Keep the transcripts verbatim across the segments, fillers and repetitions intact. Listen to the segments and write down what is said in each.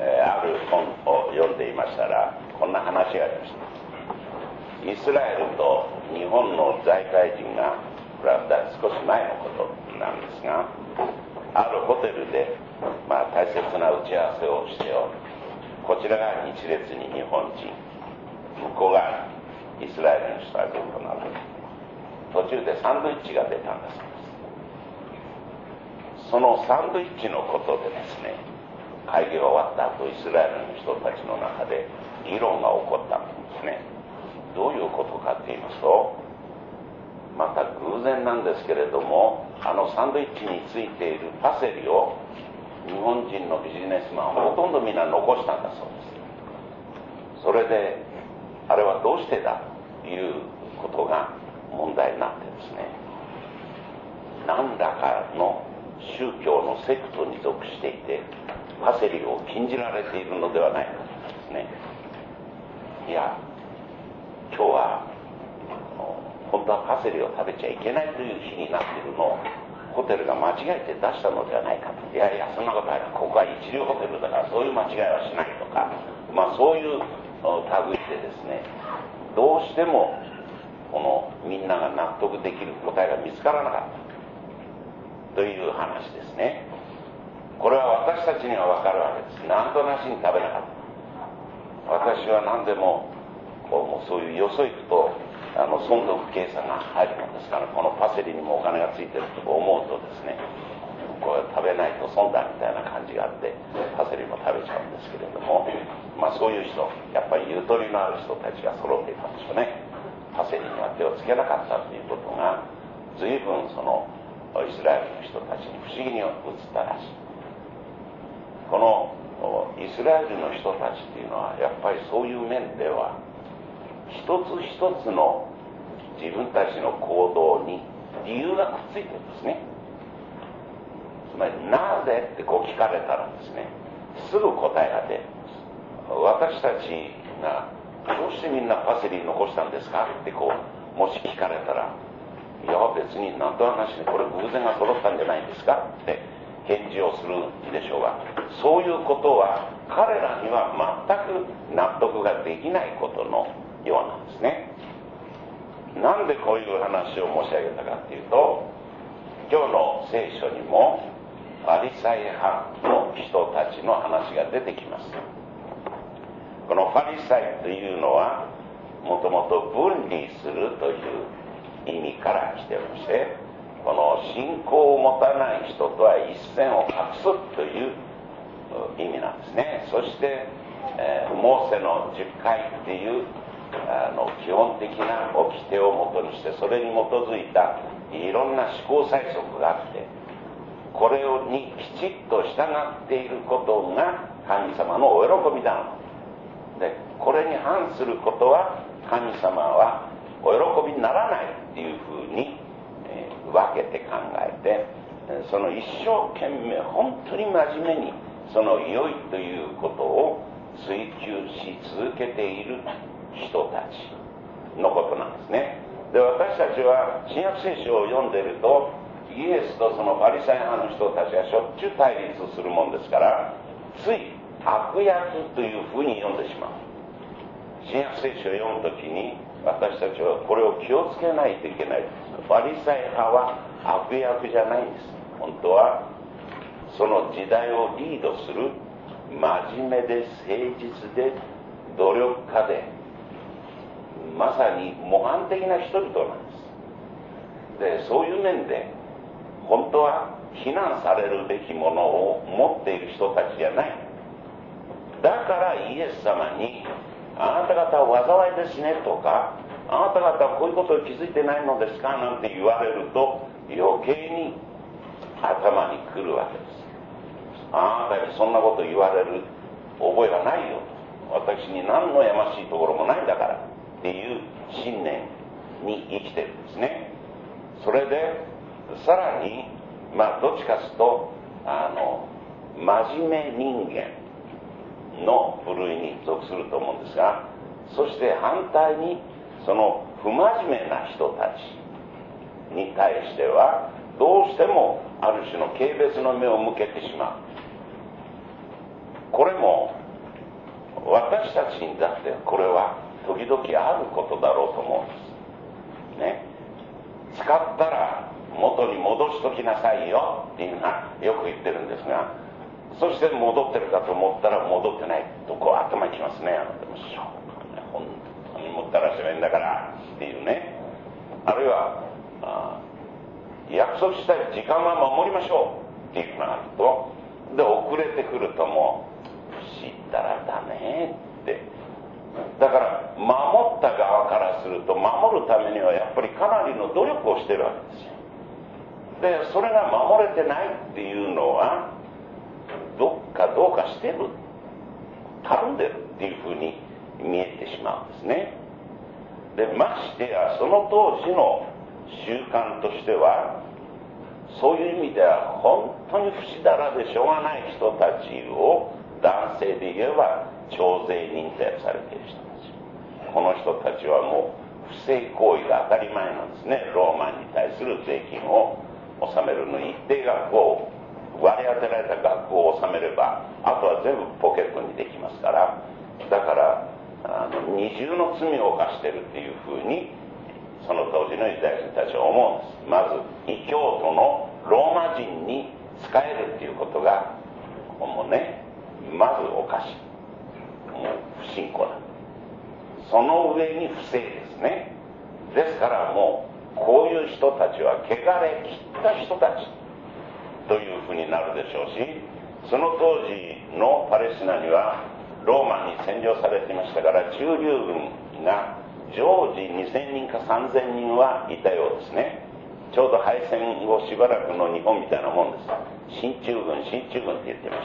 えー、ある本を読んでいましたら、こんな話がありました。イスラエルと日本の財界人が、これは少し前のことなんですが、あるホテルで、まあ、大切な打ち合わせをしておる。こちらが一列に日本人、向こうがイスラエルの人がずっと並んで、途中でサンドイッチが出たんだそうです。そのサンドイッチのことでですね、会議が終わった後、イスラエルの人たちの中で議論が起こったんですね。どういうことかと言いますと、また偶然なんですけれども、あのサンドイッチについているパセリを日本人のビジネスマンはほとんどみんな残したんだそうです。それであれはどうしてだということが問題になってですね、何らかの宗教のセクトに属していてパセリを禁じられているのではないかとですね。いや、今日は本当はパセリを食べちゃいけないという日になっているのをホテルが間違えて出したのではないかと。いやいや、そんなことはない、ここは一流ホテルだからそういう間違いはしないとか、まあそういう類でですね、どうしてもこのみんなが納得できる答えが見つからなかったという話ですね。これは私たちには分かるわけです。なんとなしに食べなかった。私は何でもこうもうそういうよそ行くとあの損得計算が入るものですから、このパセリにもお金がついてると思うとですね、これ食べないと損だみたいな感じがあってパセリも食べちゃうんですけれども、まあそういう人、やっぱりゆとりのある人たちが揃っていたんでしょうね。パセリには手をつけなかったということが随分そのイスラエルの人たちに不思議に映ったらしい。このイスラエルの人たちっていうのはやっぱりそういう面では一つ一つの自分たちの行動に理由がくっついてるんですね。つまりなぜってこう聞かれたらですね、すぐ答えが出るんです。私たちがどうしてみんなパセリ残したんですかってこうもし聞かれたら、いや別になんとなしにこれ偶然が揃ったんじゃないですかって返事をするでしょうが、そういうことは彼らには全く納得ができないことのようなんですね。なんでこういう話を申し上げたかというと、今日の聖書にもパリサイ派の人たちの話が出てきます。このパリサイというのはもともと分離するという意味から来ておりまして、この信仰を持たない人とは一線を画すという意味なんですね。そして、えー、モーセの十戒っていうあの基本的な掟をもとにして、それに基づいたいろんな思考催促があって、これにきちっと従っていることが神様のお喜びだで、これに反することは神様はお喜びにならないっていうふうに、えー、分けて考えて、その一生懸命本当に真面目にその良いということを追求し続けている人たちのことなんですね。で、私たちは新約聖書を読んでいると、イエスとそのパリサイ派の人たちがしょっちゅう対立するもんですから、つい悪役というふうに読んでしまう。新約聖書を読むときに私たちはこれを気をつけないといけない。パリサイ派は悪役じゃないんです。本当はその時代をリードする真面目で誠実で努力家で、まさに模範的な人々なんです。で、そういう面で本当は非難されるべきものを持っている人たちじゃない。だからイエス様に、あなた方は災いですねとか、あなた方はこういうことを気づいてないのですかなんて言われると余計に頭にくるわけです。あなたにそんなこと言われる覚えはないよ、私に何のやましいところもないんだからっていう信念に生きてるんですね。それでさらに、まあどっちかというとあの真面目人間の部類に属すると思うんですが、そして反対にその不真面目な人たちに対してはどうしてもある種の軽蔑の目を向けてしまう。ここれも私たちにだってこれは時々あることだろうと思うんですね。使ったら元に戻しときなさいよっていうのはよく言ってるんですが、そして戻ってるかと思ったら戻ってないとこう頭にきますね。あのでもしょうがない、本当にもったらしめんだからっていうね。あるいはあ約束したい時間は守りましょうっていうのがあると、で遅れてくるともう知ったらだねって。だから守った側からすると守るためにはやっぱりかなりの努力をしてるわけですよ。でそれが守れてないっていうのはどっかどうかしてる、たるんでるっていうふうに見えてしまうんですね。でましてやその当時の習慣としては、そういう意味では本当に不死だらでしょうがない人たちを男性で言えば徴税認定されている人たち、この人たちはもう不正行為が当たり前なんですね。ローマに対する税金を納めるのに一定額を割り当てられた額を納めればあとは全部ポケットにできますから、だからあの二重の罪を犯してるっていうふうにその当時のユダヤ人たちは思うんです。まず異教徒のローマ人に仕えるっていうことがもうね、まずおかしい、もう不信仰だ。その上に不正ですね。ですからもうこういう人たちは汚れ切った人たちというふうになるでしょうし、その当時のパレスチナにはローマに占領されていましたから、駐留軍が常時にせんにんかさんぜんにんはいたようですね。ちょうど敗戦後しばらくの日本みたいなもんです。進駐軍進駐軍って言ってました。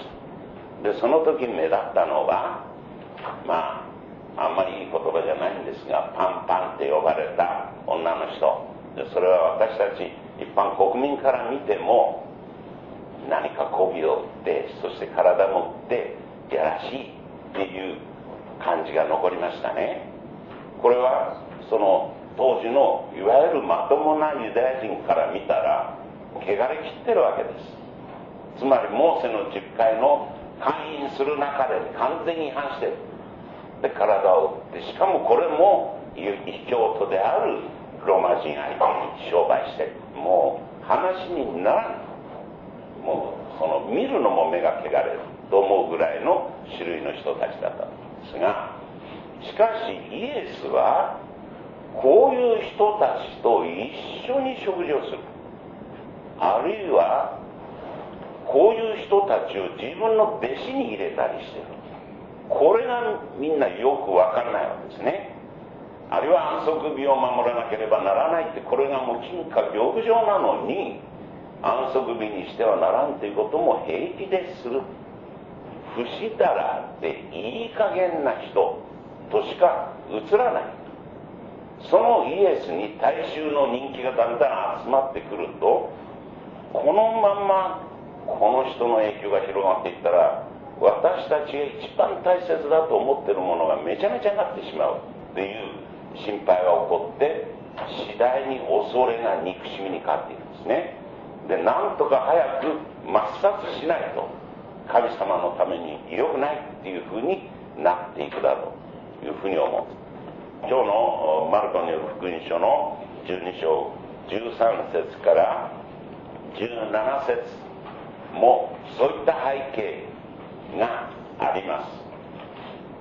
でその時目立ったのは、まああんまりいい言葉じゃないんですが、パンパンって呼ばれた女の人で、それは私たち一般国民から見ても何か媚びを売って、そして体も売ってやらしいっていう感じが残りましたね。これはその当時のいわゆるまともなユダヤ人から見たら汚れ切ってるわけです。つまりモーセの十戒の勧誘する中で完全に違反してる。で体を売って、しかもこれも異教徒であるローマ人相手に商売して、もう話にならん。もうその見るのも目が汚れると思うぐらいの種類の人たちだったんですが、しかしイエスはこういう人たちと一緒に食事をする、あるいはこういう人たちを自分の弟子に入れたりしている。これがみんなよくわからないわけですね。あるいは安息日を守らなければならないって、これがもう金貨玉状なのに安息日にしてはならんということも平気でする。不死だらっていい加減な人としか映らない。そのイエスに大衆の人気がだんだん集まってくると、このままこの人の影響が広がっていったら、私たちが一番大切だと思っているものがめちゃめちゃになってしまうっていう心配が起こって、次第に恐れが憎しみに変わっていくんですね。でなんとか早く抹殺しないと神様のために良くないっていうふうになっていくだろうというふうに思う。今日のマルコによる福音書のじゅうに章じゅうさん節からじゅうなな節もそういった背景があります。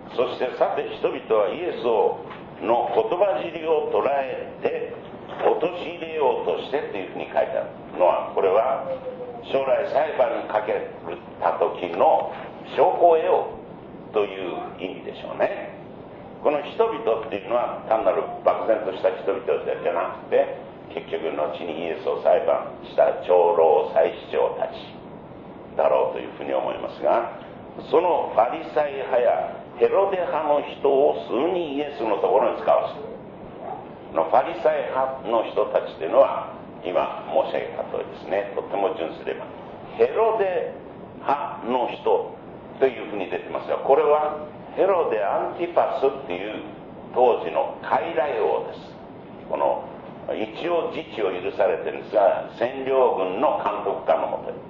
そしてさて人々はイエスをの言葉尻を捉えて陥れようとしてというふうに書いてあるのは、これは将来裁判にかけた時の証拠を得ようという意味でしょうね。この人々っていうのは単なる漠然とした人々じゃなくて、結局後にイエスを裁判した長老祭司長たちだろうというふうに思いますが、そのファリサイ派やヘロデ派の人を数人イエスのところに使わせる。のファリサイ派の人たちというのは今申し上げた通りですね、とっても純粋で、ヘロデ派の人というふうに出てますが、これはヘロデ・アンティパスっていう当時の傀儡王です。この一応自治を許されてるんですが、占領軍の監督下のもと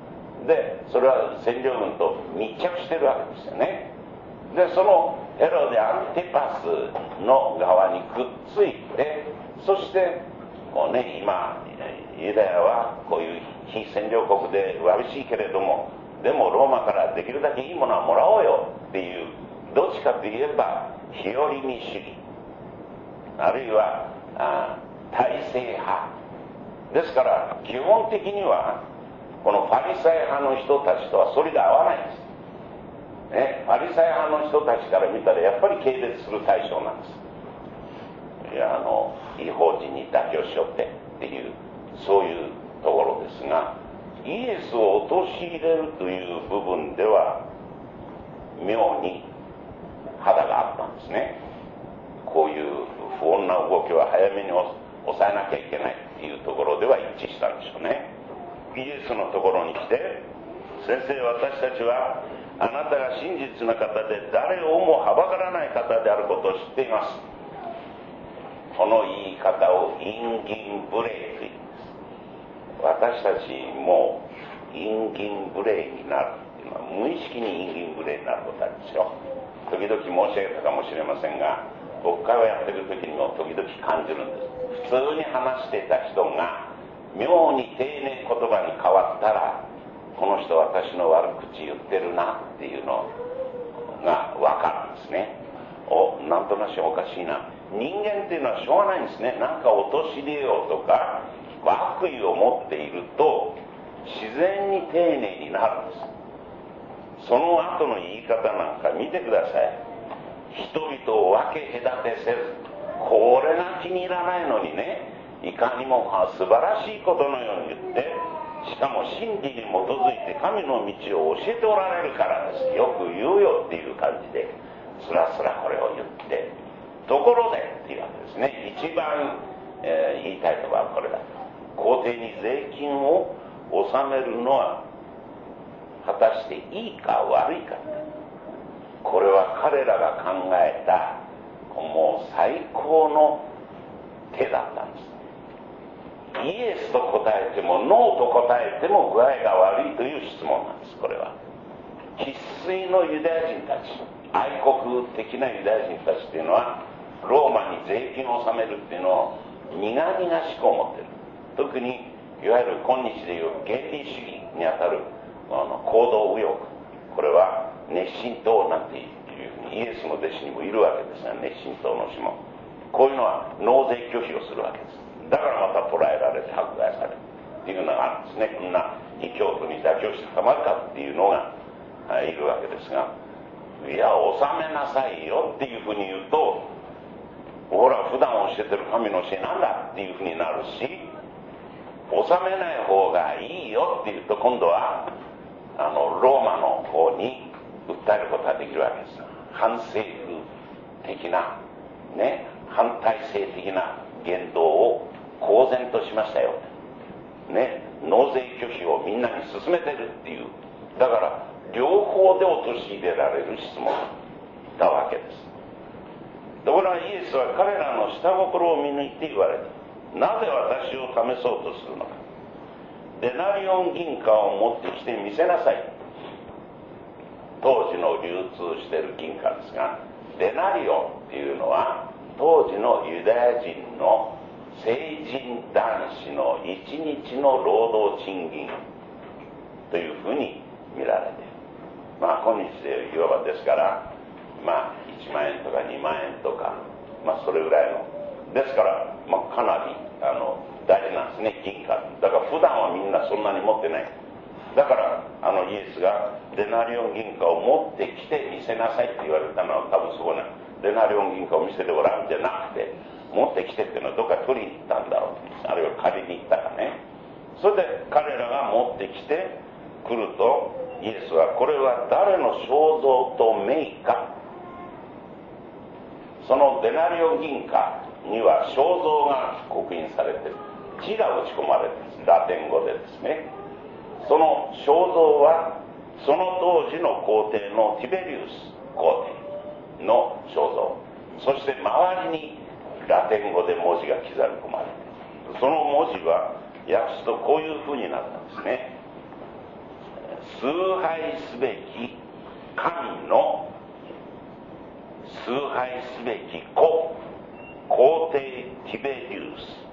でそれは占領軍と密着してるわけですよね。でそのヘロデ・アンティパスの側にくっついて、そしてもうね、今ユダヤはこういう非占領国でわびしいけれども、でもローマからできるだけいいものはもらおうよっていう、どっちかといえば日和見主義、あるいはあ体制派ですから、基本的にはこのファリサイ派の人たちとはそれが合わないんです、ね、ファリサイ派の人たちから見たらやっぱり軽蔑する対象なんです。いや、あの違法人に妥協しよってっていう、そういうところですが、イエスを陥れるという部分では妙に肌があったんですね。こういう不穏な動きは早めに抑えなきゃいけないっていうところでは一致したんでしょうね。イエスのところに来て、先生、私たちはあなたが真実な方で誰をもはばからない方であることを知っています。この言い方を陰銀無礼というんです。私たちも陰銀無礼になるっていうのは、無意識に陰銀無礼になることあるんですよ。時々申し上げたかもしれませんが、牧会をやってる時にも時々感じるんです。普通に話していた人が妙に丁寧言葉に変わったら、この人私の悪口言ってるなっていうのが分かるんですね。お、なんとなしおかしいな。人間っていうのはしょうがないんですね。なんか陥れようとか悪意を持っていると自然に丁寧になるんです。その後の言い方なんか見てください。人々を分け隔てせず、これが気に入らないのにね、いかにも素晴らしいことのように言って、しかも真理に基づいて神の道を教えておられるからです。よく言うよっていう感じでスラスラこれを言って、ところでっていうわけですね。一番、えー、言いたいところはこれだ。皇帝に税金を納めるのは果たしていいか悪いか。これは彼らが考えたもう最高の手だったんです。イエスと答えてもノーと答えても具合が悪いという質問なんです。これは生粋のユダヤ人たち、愛国的なユダヤ人たちっていうのはローマに税金を納めるっていうのを苦々しく思ってる。特にいわゆる今日でいう原理主義にあたるあの行動右翼、これは熱心党なんていうふうにイエスの弟子にもいるわけですが、熱心党の人もこういうのは納税拒否をするわけです。だからまた捕らえられて迫害されるっていうのがあるんですね。こんな異教徒に妥協してたまるかっていうのがいるわけですが、いや納めなさいよっていうふうに言うと、ほら普段教えてる神の教えなんだっていうふうになるし、納めない方がいいよっていうと今度はあのローマの方に訴えることができるわけです。反政府的なね、反体制的な言動を公然としましたよ、ね、納税拒否をみんなに勧めてるっていう、だから両方で陥れられる質問だわけです。ところがイエスは彼らの下心を見抜いて言われた。なぜ私を試そうとするのか。デナリオン銀貨を持ってきて見せなさい。当時の流通している銀貨ですが、デナリオンっていうのは当時のユダヤ人の成人男子の一日の労働賃金というふうに見られている。まあ今日でいわばですから、まあいちまんえんとかにまんえんとか、まあそれぐらいのですから、まあ、かなりあの大事なんですね、銀貨。だから普段はみんなそんなに持ってない。だからあのイエスがデナリオン銀貨を持ってきて見せなさいって言われたのは、多分そこなデナリオン銀貨を見せてごらんじゃなくて、持ってきてっていうのはどっか取りに行ったんだろう、あるいは借りに行ったかね。それで彼らが持ってきてくると、イエスはこれは誰の肖像と名か。そのデナリオン銀貨には肖像が刻印されている、字が打ち込まれている、ラテン語でですね。その肖像はその当時の皇帝のティベリウス皇帝の肖像、そして周りにラテン語で文字が刻み込まれている。その文字は訳すとこういうふうになったんですね。 崇拝すべき神の崇拝すべき子、皇帝ティベリウ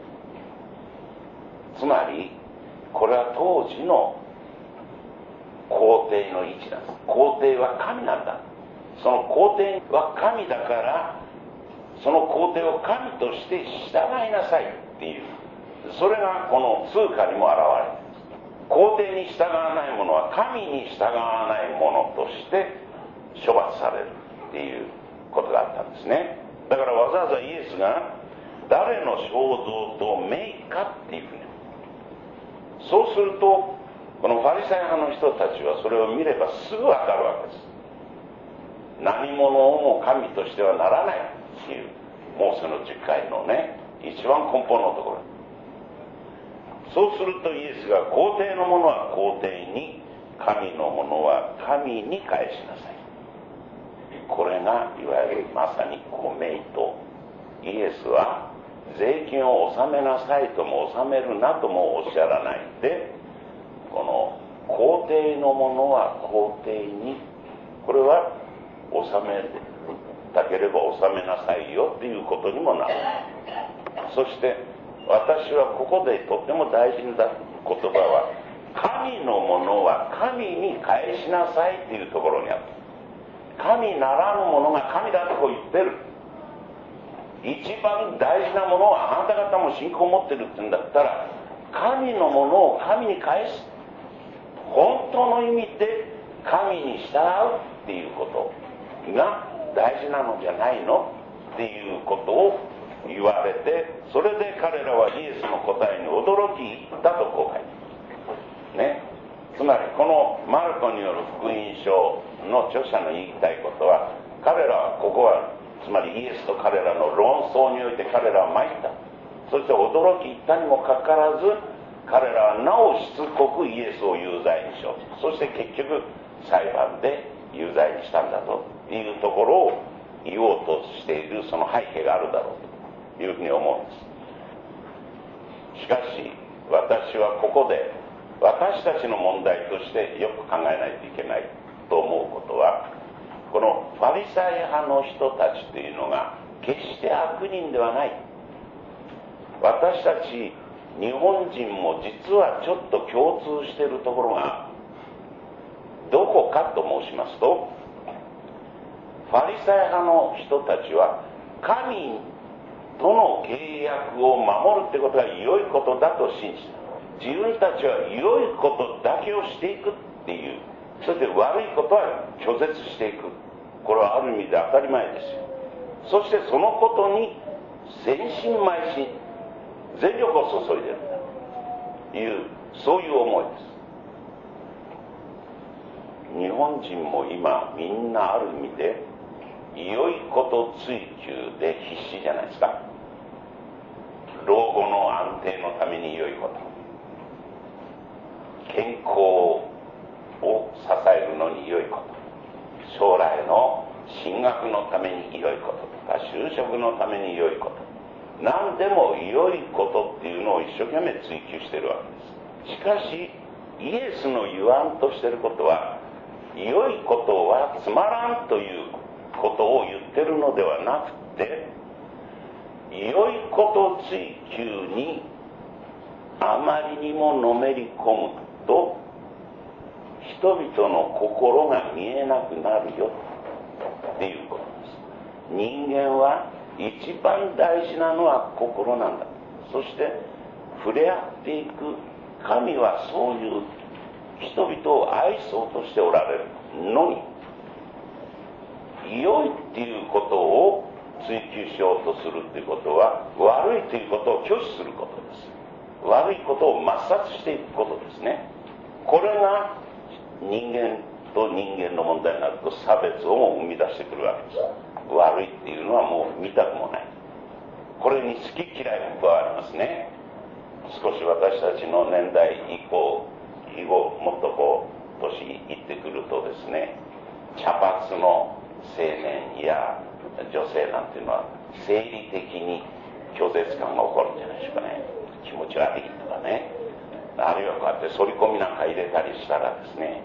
ス。つまりこれは当時の皇帝の位置なんです。皇帝は神なんだ。その皇帝は神だから、その皇帝を神として従いなさいっていう、それがこの通貨にも現れています。皇帝に従わない者は神に従わない者として処罰されるっていうことがあったんですね。だからわざわざイエスが誰の肖像と名かっていうふうに、そうするとこのファリサイ派の人たちはそれを見ればすぐわかるわけです。何者をも神としてはならないっていうモーセの十戒のね、一番根本のところ。そうするとイエスが皇帝の者は皇帝に、神の者は神に返しなさい。これがいわゆるまさに公明と、イエスは税金を納めなさいとも納めるなともおっしゃらないで、この皇帝の者は皇帝に、これは納めたければ納めなさいよっていうことにもなる。そして私はここでとっても大事な言葉は、神のものは神に返しなさいっていうところにある。神ならぬものが神だとこう言ってる。一番大事なものはあなた方も信仰を持ってるって言うんだったら、神のものを神に返す、本当の意味で神に従うっていうことが大事なのじゃないのっていうことを言われて、それで彼らはイエスの答えに驚き入ったとこう書いてますね。つまりこのマルコによる福音書の著者の言いたいことは、彼らはここはつまりイエスと彼らの論争において彼らは参った。そして驚き入ったにもかかわらず、彼らはなおしつこくイエスを有罪にしようと、そして結局裁判で有罪にしたんだというところを言おうとしている、その背景があるだろうというふうに思うんです。しかし私はここで私たちの問題としてよく考えないといけないと思うことは、このファリサイ派の人たちというのが決して悪人ではない。私たち日本人も実はちょっと共通しているところがどこかと申しますと、ファリサイ派の人たちは神との契約を守るということが良いことだと信じた。自分たちは良いことだけをしていくっていう、そして悪いことは拒絶していく。これはある意味で当たり前ですよ。そしてそのことに全身邁進、全力を注いでるんだという、そういう思いです。日本人も今みんなある意味で良いこと追求で必死じゃないですか。老後の安定のために良いこと、健康を支えるのに良いこと、将来の進学のために良いこととか、就職のために良いこと、何でも良いことっていうのを一生懸命追求しているわけです。しかしイエスの言わんとしていることは、良いことはつまらんということを言ってるのではなくて、良いこと追求にあまりにものめり込むと人々の心が見えなくなるよっていうことです。人間は一番大事なのは心なんだ。そして触れ合っていく神はそういう人々を愛そうとしておられるのに、良いっていうことを追求しようとするっていうことは、悪いということを拒否することです。悪いことを抹殺していくことですね。これが人間と人間の問題になると差別をも生み出してくるわけです。悪いっていうのはもう見たくもない。これに好き嫌いも加わりますね。少し私たちの年代以降以後、もっとこう年いってくるとですね、茶髪の青年や女性なんていうのは生理的に拒絶感が起こるんじゃないでしょうかね。気持ち悪いとかね、あるいはこうやって反り込みなんか入れたりしたらですね、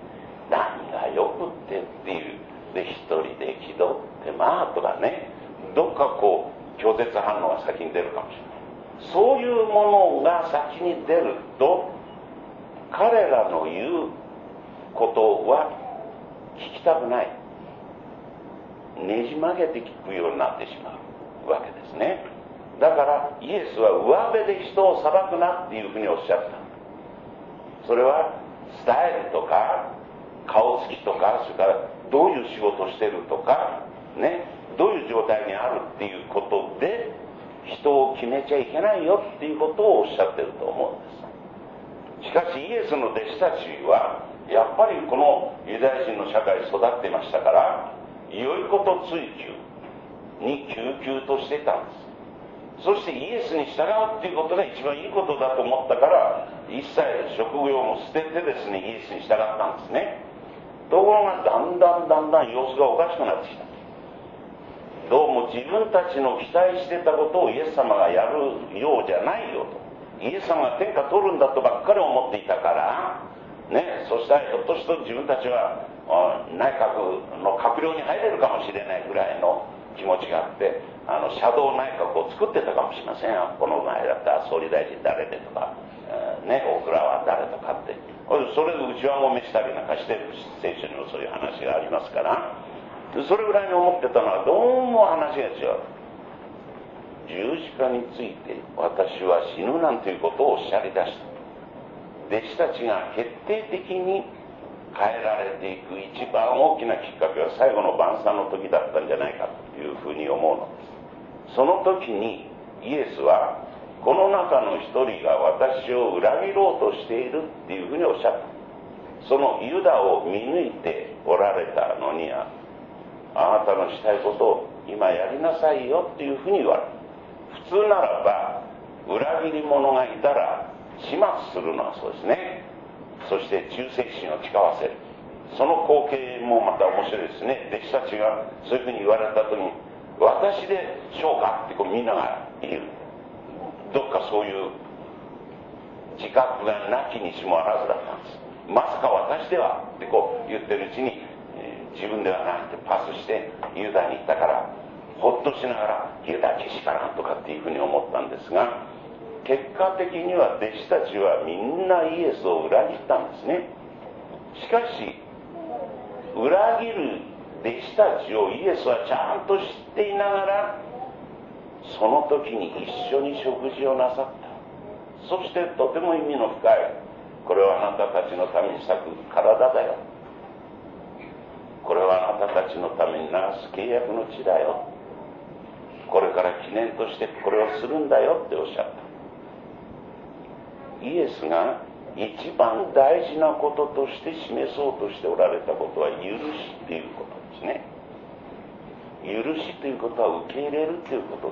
何がよくってっていう。で、一人で気取ってまあとかね、どっかこう、拒絶反応が先に出るかもしれない。そういうものが先に出ると、彼らの言うことは聞きたくない。ねじ曲げて聞くようになってしまうわけですね。だからイエスは上辺で人を裁くなっていうふうにおっしゃった。それはスタイルとか顔つきとか、それからどういう仕事をしてるとかね、どういう状態にあるっていうことで人を決めちゃいけないよっていうことをおっしゃってると思うんです。しかしイエスの弟子たちはやっぱりこのユダヤ人の社会に育っていましたから、良いこと追求に救急としていたんです。そしてイエスに従うっていうことが一番いいことだと思ったから、一切職業も捨ててですね、イエスに従ったんですね。ところがだんだんだんだん様子がおかしくなってきた。どうも自分たちの期待してたことをイエス様がやるようじゃないよと。イエス様が天下取るんだとばっかり思っていたからね、そしたらひょっとすると自分たちは内閣の閣僚に入れるかもしれないぐらいの気持ちがあって、あのシャドウ内閣を作ってたかもしれませんよ。この前だったら総理大臣誰でとか、えー、ね、大蔵は誰とかって、それで内輪もめしたりなんかしてる聖書にもそういう話がありますから、それぐらいに思ってたのはどうも話が違う。十字架について私は死ぬなんていうことをおっしゃり出した。弟子たちが決定的に変えられていく一番大きなきっかけは最後の晩餐の時だったんじゃないかというふうに思うのです。その時にイエスはこの中の一人が私を裏切ろうとしているっていうふうにおっしゃった。そのユダを見抜いておられたのには、あなたのしたいことを今やりなさいよっていうふうに言われる。普通ならば裏切り者がいたら始末するのはそうですね。そして忠誠心を誓わせる。その光景もまた面白いですね。弟子たちがそういうふうに言われた時に、私でしょうかってこうみんなが言う。どっかそういう自覚がなきにしもあらずだったんです。まさか私ではってこう言ってるうちに、えー、自分ではなくてパスしてユダに行ったから、ほっとしながらユダけしからんとかっていうふうに思ったんですが、結果的には弟子たちはみんなイエスを裏切ったんですね。しかし裏切る弟子たちをイエスはちゃんと知っていながら、その時に一緒に食事をなさった。そしてとても意味の深い、これはあなたたちのために裂く体だよ、これはあなたたちのために流す契約の地だよ、これから記念としてこれをするんだよっておっしゃった。イエスが一番大事なこととして示そうとしておられたことは許しっていうことですね。許しということは受け入れるということです。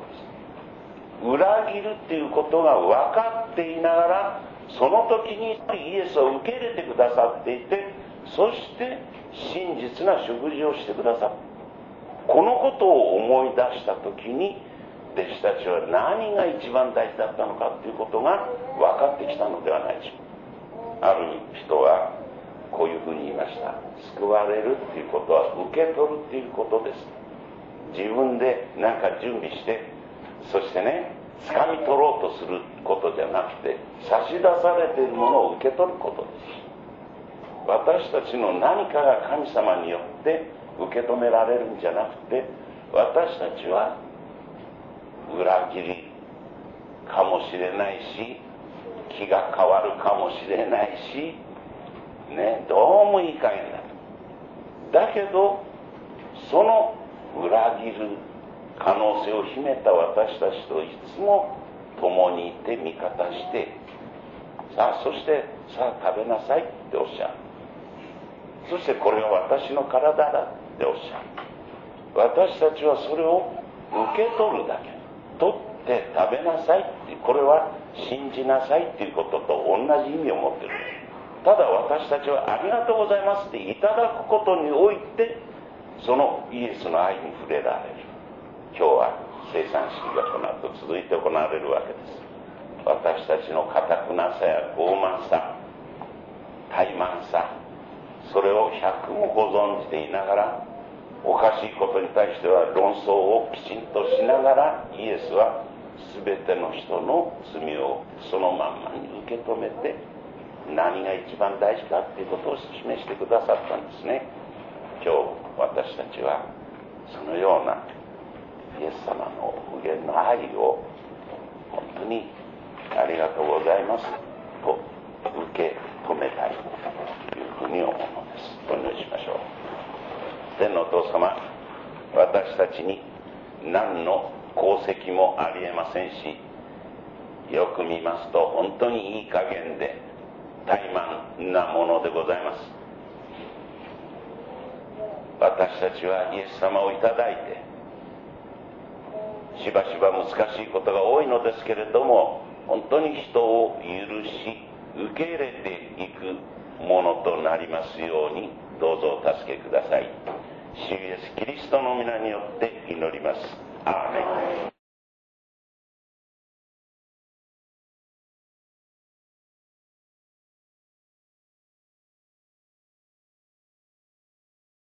裏切るっていうことが分かっていながら、その時にイエスを受け入れてくださっていて、そして真実な食事をしてくださった。このことを思い出した時に、弟子たちは何が一番大事だったのかということが分かってきたのではないでしょうか。ある人はこういうふうに言いました。救われるっていうことは受け取るっていうことです。自分で何か準備して、そしてね、掴み取ろうとすることじゃなくて、差し出されているものを受け取ることです。私たちの何かが神様によって受け止められるんじゃなくて、私たちは裏切りかもしれないし、気が変わるかもしれないしね、どうもいい加減だ。だけどその裏切る可能性を秘めた私たちといつも共にいて味方して、さあそしてさあ食べなさいっておっしゃる。そしてこれは私の体だっておっしゃる。私たちはそれを受け取るだけ、取って食べなさいっていう、これは信じなさいっていうことと同じ意味を持っている。ただ私たちはありがとうございますっていただくことにおいて、そのイエスの愛に触れられる。今日は生産式がこの後続いて行われるわけです。私たちの堅くなさや傲慢さ、怠慢さ、 それを百もご存じていながら、おかしいことに対しては論争をきちんとしながら、イエスは全ての人の罪をそのまんまに受け止めて、何が一番大事かっていうことを示してくださったんですね。今日私たちはそのようなイエス様の無限の愛を本当にありがとうございますと受け止めたいというふうに思うのです。お祈りしましょう。天のお父様、私たちに何の功績もありえませんし、よく見ますと本当にいい加減で怠慢なものでございます。私たちはイエス様をいただいて、しばしば難しいことが多いのですけれども、本当に人を許し受け入れていくものとなりますように、どうぞお助けください。主イエスキリストの皆によって祈ります。アーメン。